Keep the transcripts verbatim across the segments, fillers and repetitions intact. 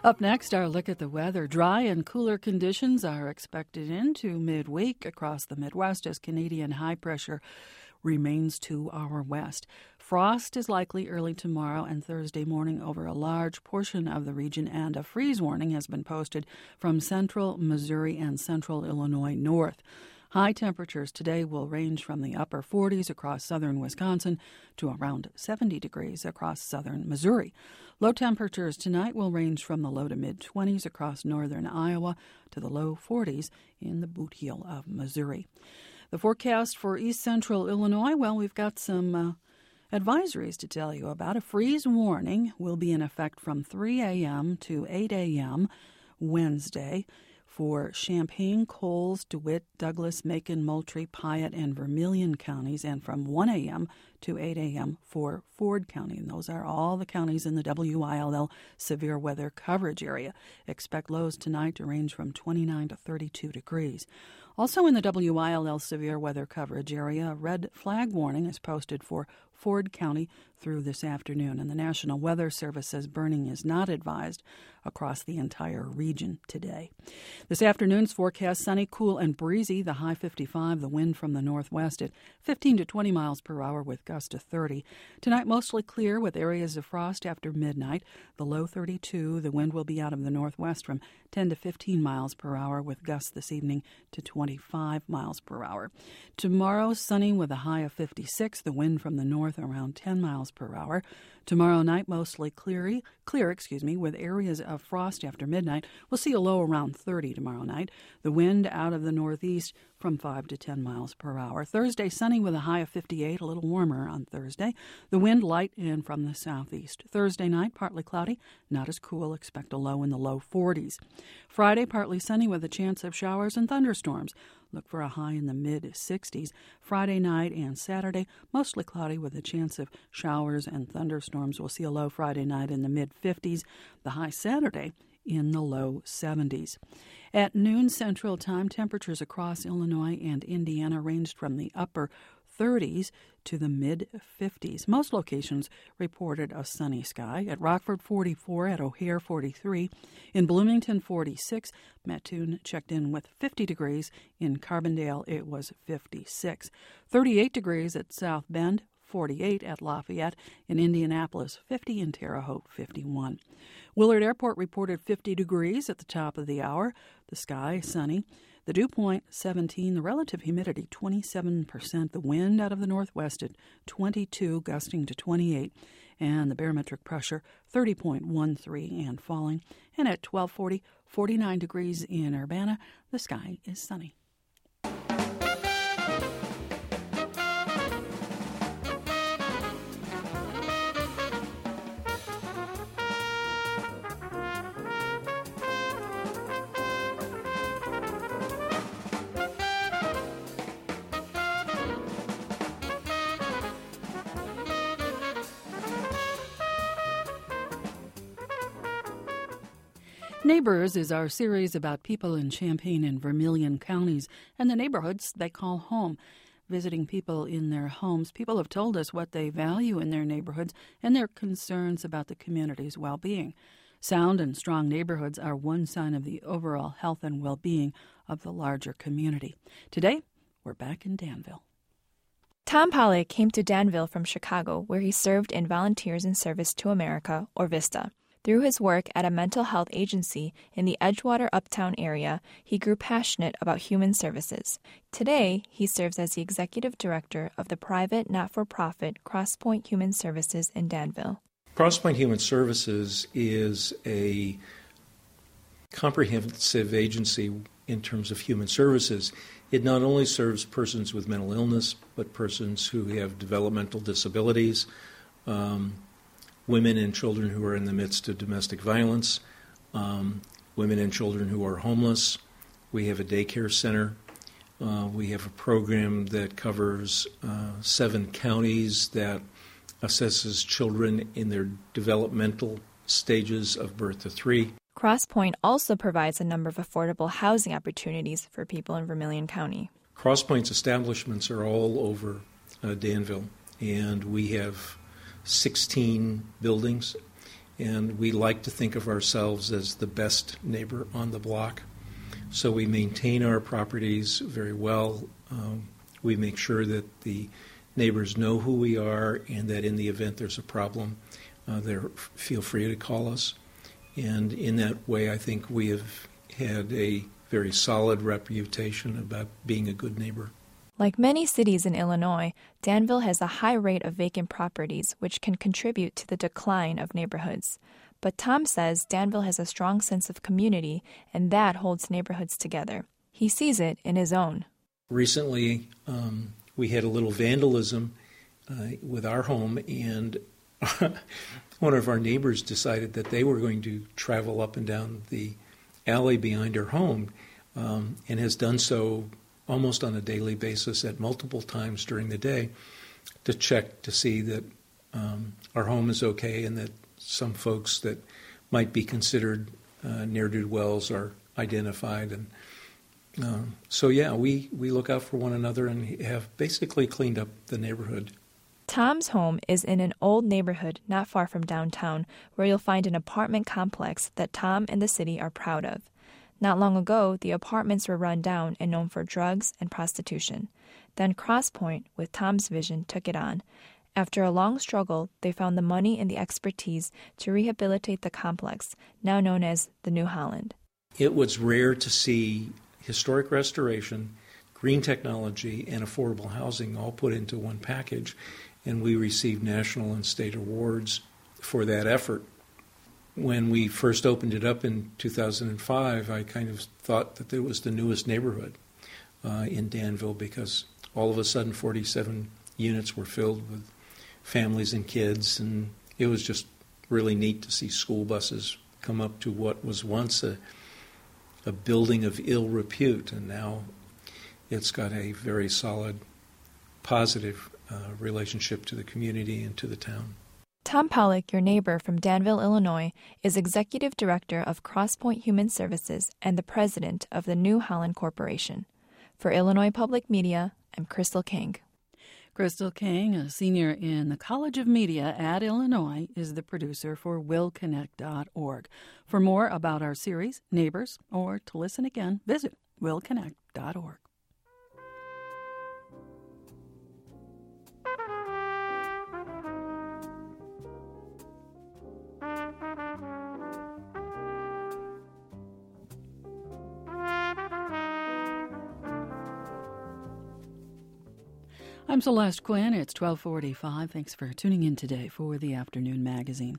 Up next, our look at the weather. Dry and cooler conditions are expected into midweek across the Midwest as Canadian high pressure remains to our west. Frost is likely early tomorrow and Thursday morning over a large portion of the region, and a freeze warning has been posted from central Missouri and central Illinois north. High temperatures today will range from the upper forties across southern Wisconsin to around seventy degrees across southern Missouri. Low temperatures tonight will range from the low to mid-twenties across northern Iowa to the low forties in the Boot Heel of Missouri. The forecast for east central Illinois, well, we've got some uh, advisories to tell you about. A freeze warning will be in effect from three a.m. to eight a.m. Wednesday for Champaign, Coles, DeWitt, Douglas, Macon, Moultrie, Piatt, and Vermilion counties, and from one a.m. to eight a.m. for Ford County. And those are all the counties in the W I L L severe weather coverage area. Expect lows tonight to range from twenty-nine to thirty-two degrees. Also in the W I L L severe weather coverage area, a red flag warning is posted for Ford County through this afternoon, and the National Weather Service says burning is not advised across the entire region today. This afternoon's forecast, sunny, cool, and breezy, the high fifty-five, the wind from the northwest at fifteen to twenty miles per hour with gusts to thirty. Tonight, mostly clear with areas of frost after midnight, the low thirty-two, the wind will be out of the northwest from ten to fifteen miles per hour with gusts this evening to twenty-five miles per hour. Tomorrow, sunny with a high of fifty-six, the wind from the north around ten miles per hour. Tomorrow night, mostly clear, clear, excuse me, with areas of frost after midnight. We'll see a low around thirty tomorrow night. The wind out of the northeast from five to ten miles per hour. Thursday, sunny with a high of fifty-eight, a little warmer on Thursday. The wind light in from the southeast. Thursday night, partly cloudy, not as cool. Expect a low in the low forties. Friday, partly sunny with a chance of showers and thunderstorms. Look for a high in the mid-sixties. Friday night and Saturday, mostly cloudy with a chance of showers and thunderstorms. We'll see a low Friday night in the mid-fifties. The high Saturday in the low seventies. At noon Central Time, temperatures across Illinois and Indiana ranged from the upper thirties to the mid-fifties. Most locations reported a sunny sky. At Rockford, forty-four. At O'Hare, forty-three. In Bloomington, forty-six. Mattoon checked in with fifty degrees. In Carbondale, it was fifty-six. thirty-eight degrees at South Bend, forty-eight at Lafayette. In Indianapolis, fifty. In Terre Haute, fifty-one. Willard Airport reported fifty degrees at the top of the hour. The sky sunny. The dew point, seventeen. The relative humidity, twenty-seven percent. The wind out of the northwest at twenty-two, gusting to twenty-eight. And the barometric pressure, thirty point one three and falling. And at twelve forty, forty-nine degrees in Urbana. The sky is sunny. Neighbors is our series about people in Champaign and Vermilion counties and the neighborhoods they call home. Visiting people in their homes, people have told us what they value in their neighborhoods and their concerns about the community's well-being. Sound and strong neighborhoods are one sign of the overall health and well-being of the larger community. Today, we're back in Danville. Tom Pollock came to Danville from Chicago, where he served in Volunteers in Service to America, or VISTA. Through his work at a mental health agency in the Edgewater Uptown area, he grew passionate about human services. Today, he serves as the executive director of the private not-for-profit Crosspoint Human Services in Danville. Crosspoint Human Services is a comprehensive agency in terms of human services. It not only serves persons with mental illness, but persons who have developmental disabilities, um, women and children who are in the midst of domestic violence, um, women and children who are homeless. We have a daycare center. Uh, we have a program that covers uh, seven counties that assesses children in their developmental stages of birth to three. Crosspoint also provides a number of affordable housing opportunities for people in Vermilion County. Crosspoint's establishments are all over uh, Danville, and we have sixteen buildings, and we like to think of ourselves as the best neighbor on the block. So we maintain our properties very well. Um, we make sure that the neighbors know who we are and that in the event there's a problem, uh, they feel free to call us. And in that way, I think we have had a very solid reputation about being a good neighbor. Like many cities in Illinois, Danville has a high rate of vacant properties, which can contribute to the decline of neighborhoods. But Tom says Danville has a strong sense of community, and that holds neighborhoods together. He sees it in his own. Recently, um, we had a little vandalism uh, with our home, and one of our neighbors decided that they were going to travel up and down the alley behind her home, um, and has done so almost on a daily basis at multiple times during the day to check to see that um, our home is okay and that some folks that might be considered uh, ne'er-do-wells are identified. And uh, so, yeah, we, we look out for one another and have basically cleaned up the neighborhood. Tom's home is in an old neighborhood not far from downtown, where you'll find an apartment complex that Tom and the city are proud of. Not long ago, the apartments were run down and known for drugs and prostitution. Then Crosspoint, with Tom's vision, took it on. After a long struggle, they found the money and the expertise to rehabilitate the complex, now known as the New Holland. It was rare to see historic restoration, green technology, and affordable housing all put into one package, and we received national and state awards for that effort. When we first opened it up in two thousand five, I kind of thought that it was the newest neighborhood uh, in Danville, because all of a sudden forty-seven units were filled with families and kids, and it was just really neat to see school buses come up to what was once a, a building of ill repute, and now it's got a very solid, positive uh, relationship to the community and to the town. Tom Pollock, your neighbor from Danville, Illinois, is Executive Director of Crosspoint Human Services and the President of the New Holland Corporation. For Illinois Public Media, I'm Crystal King. Crystal King, a senior in the College of Media at Illinois, is the producer for will connect dot org. For more about our series, Neighbors, or to listen again, visit will connect dot org. I'm Celeste Quinn. It's twelve forty-five. Thanks for tuning in today for the Afternoon Magazine.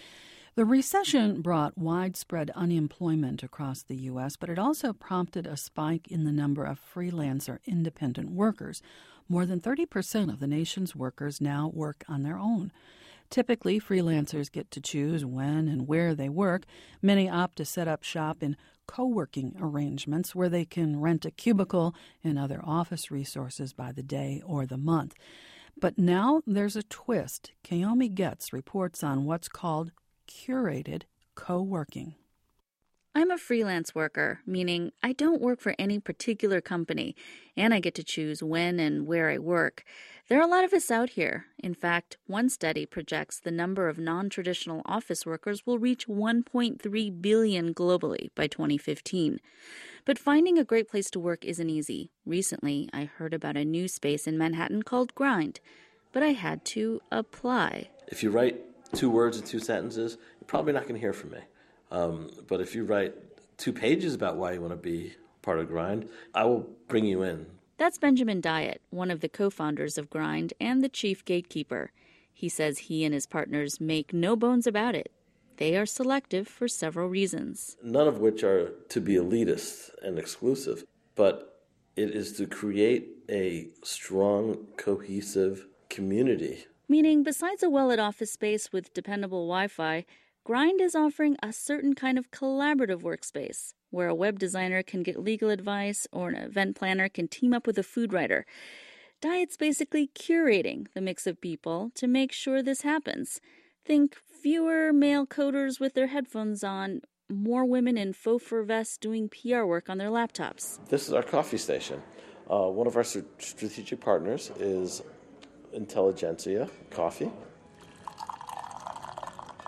The recession brought widespread unemployment across the U S, but it also prompted a spike in the number of freelancer independent workers. More than thirty percent of the nation's workers now work on their own. Typically, freelancers get to choose when and where they work. Many opt to set up shop in co-working arrangements where they can rent a cubicle and other office resources by the day or the month. But now there's a twist. Kaomi Getz reports on what's called curated co-working. I'm a freelance worker, meaning I don't work for any particular company, and I get to choose when and where I work. There are a lot of us out here. In fact, one study projects the number of non-traditional office workers will reach one point three billion globally by twenty fifteen. But finding a great place to work isn't easy. Recently, I heard about a new space in Manhattan called Grind, but I had to apply. If you write two words and two sentences, you're probably not going to hear from me. Um, but if you write two pages about why you want to be part of Grind, I will bring you in. That's Benjamin Diet, one of the co-founders of Grind and the chief gatekeeper. He says he and his partners make no bones about it. They are selective for several reasons. None of which are to be elitist and exclusive, but it is to create a strong, cohesive community. Meaning, besides a well-lit office space with dependable Wi-Fi, Grind is offering a certain kind of collaborative workspace where a web designer can get legal advice or an event planner can team up with a food writer. Diet's basically curating the mix of people to make sure this happens. Think fewer male coders with their headphones on, more women in faux fur vests doing P R work on their laptops. This is our coffee station. Uh, one of our strategic partners is Intelligentsia Coffee.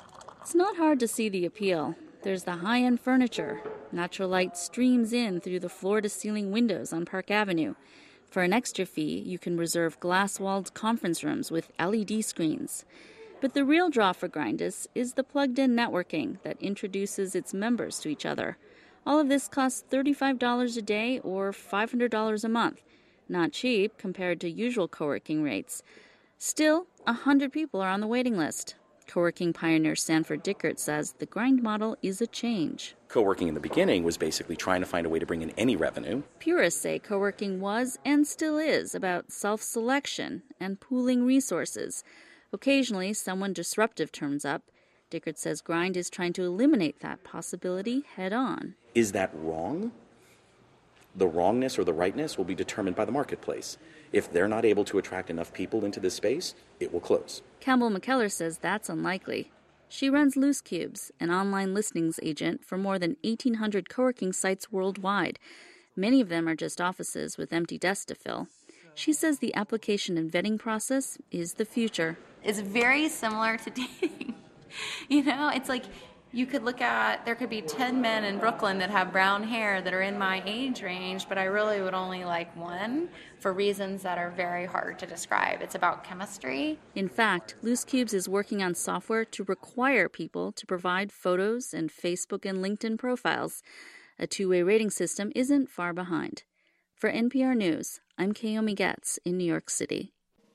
It's not hard to see the appeal. There's the high-end furniture. Natural light streams in through the floor-to-ceiling windows on Park Avenue. For an extra fee, you can reserve glass-walled conference rooms with L E D screens. But the real draw for Grindus is the plugged-in networking that introduces its members to each other. All of this costs thirty-five dollars a day or five hundred dollars a month. Not cheap compared to usual co-working rates. Still, one hundred people are on the waiting list. Co-working pioneer Sanford Dickert says the grind model is a change. Co-working in the beginning was basically trying to find a way to bring in any revenue. Purists say co-working was and still is about self-selection and pooling resources. Occasionally, someone disruptive turns up. Dickert says Grind is trying to eliminate that possibility head-on. Is that wrong? The wrongness or the rightness will be determined by the marketplace. If they're not able to attract enough people into this space, it will close. Campbell McKellar says that's unlikely. She runs Loose Cubes, an online listings agent for more than eighteen hundred co-working sites worldwide. Many of them are just offices with empty desks to fill. She says the application and vetting process is the future. It's very similar to dating. You know, it's like you could look at, there could be ten men in Brooklyn that have brown hair that are in my age range, but I really would only like one for reasons that are very hard to describe. It's about chemistry. In fact, Loose Cubes is working on software to require people to provide photos and Facebook and LinkedIn profiles. A two-way rating system isn't far behind. For N P R News, I'm Kayomi Getz in New York City.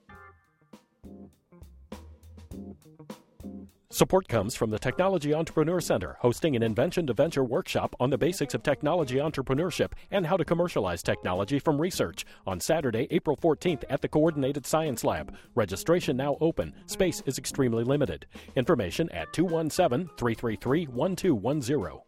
Support comes from the Technology Entrepreneur Center, hosting an Invention to Venture workshop on the basics of technology entrepreneurship and how to commercialize technology from research on Saturday, April fourteenth at the Coordinated Science Lab. Registration now open. Space is extremely limited. Information at two one seven, three three three, one two one zero.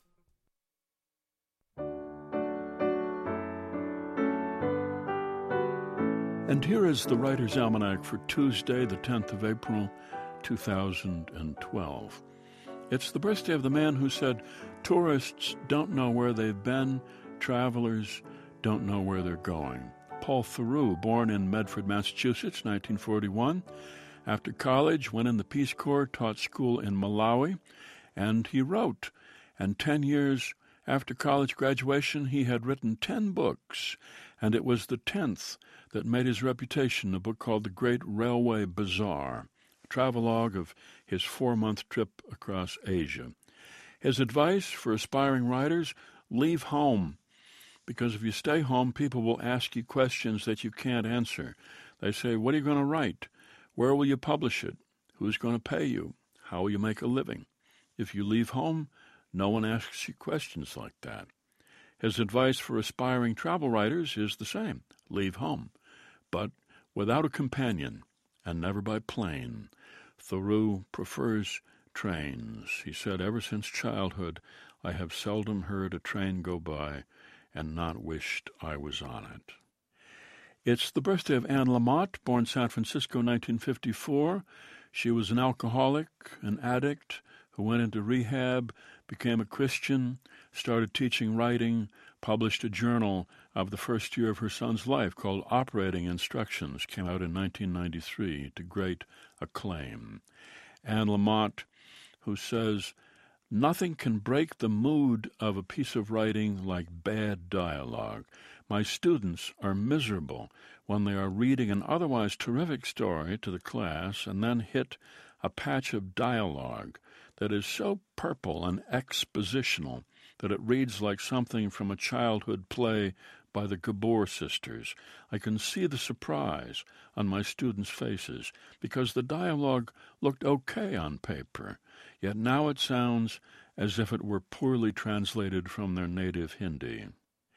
And here is the Writer's Almanac for Tuesday, the tenth of April, two thousand twelve. It's the birthday of the man who said, "Tourists don't know where they've been, travelers don't know where they're going." Paul Theroux, born in Medford, Massachusetts, nineteen forty-one. After college, went in the Peace Corps, taught school in Malawi, and he wrote. And ten years after college graduation, he had written ten books, and it was the tenth that made his reputation, a book called The Great Railway Bazaar, a travelogue of his four-month trip across Asia. His advice for aspiring writers: leave home, because if you stay home, people will ask you questions that you can't answer. They say, what are you going to write? Where will you publish it? Who's going to pay you? How will you make a living? If you leave home, no one asks you questions like that. His advice for aspiring travel writers is the same: leave home, but without a companion, and never by plane. Theroux prefers trains. He said, ever since childhood, I have seldom heard a train go by and not wished I was on it. It's the birthday of Anne Lamott, born San Francisco, nineteen fifty-four. She was an alcoholic, an addict, who went into rehab, became a Christian, started teaching writing, published a journal of the first year of her son's life called Operating Instructions, came out in nineteen ninety-three to great acclaim. Anne Lamott, who says, nothing can break the mood of a piece of writing like bad dialogue. My students are miserable when they are reading an otherwise terrific story to the class and then hit a patch of dialogue that is so purple and expositional that it reads like something from a childhood play by the Gabor sisters. I can see the surprise on my students' faces because the dialogue looked okay on paper, yet now it sounds as if it were poorly translated from their native Hindi.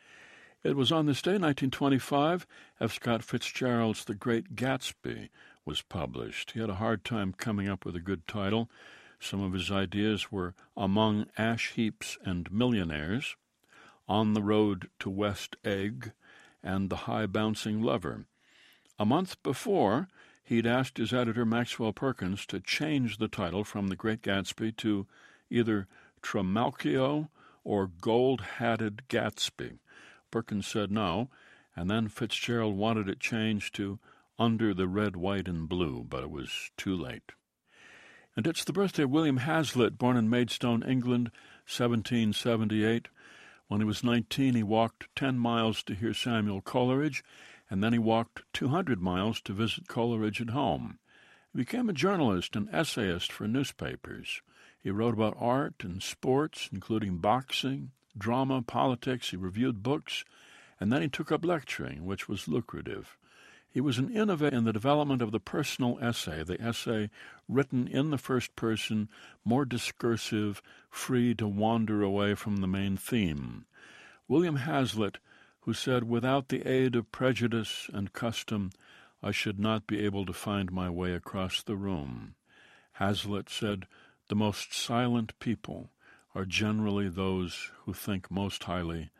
It was on this day, nineteen twenty-five, F. Scott Fitzgerald's The Great Gatsby was published. He had a hard time coming up with a good title. Some of his ideas were Among Ash Heaps and Millionaires, On the Road to West Egg, and The High-Bouncing Lover. A month before, he'd asked his editor, Maxwell Perkins, to change the title from The Great Gatsby to either Trimalchio or Gold-Hatted Gatsby. Perkins said no, and then Fitzgerald wanted it changed to Under the Red, White, and Blue, but it was too late. And it's the birthday of William Hazlitt, born in Maidstone, England, seventeen seventy-eight. When he was nineteen, he walked ten miles to hear Samuel Coleridge, and then he walked two hundred miles to visit Coleridge at home. He became a journalist and essayist for newspapers. He wrote about art and sports, including boxing, drama, politics. He reviewed books, and then he took up lecturing, which was lucrative. He was an innovator in the development of the personal essay, the essay written in the first person, more discursive, free to wander away from the main theme. William Hazlitt, who said, "Without the aid of prejudice and custom, I should not be able to find my way across the room." Hazlitt said, "The most silent people are generally those who think most highly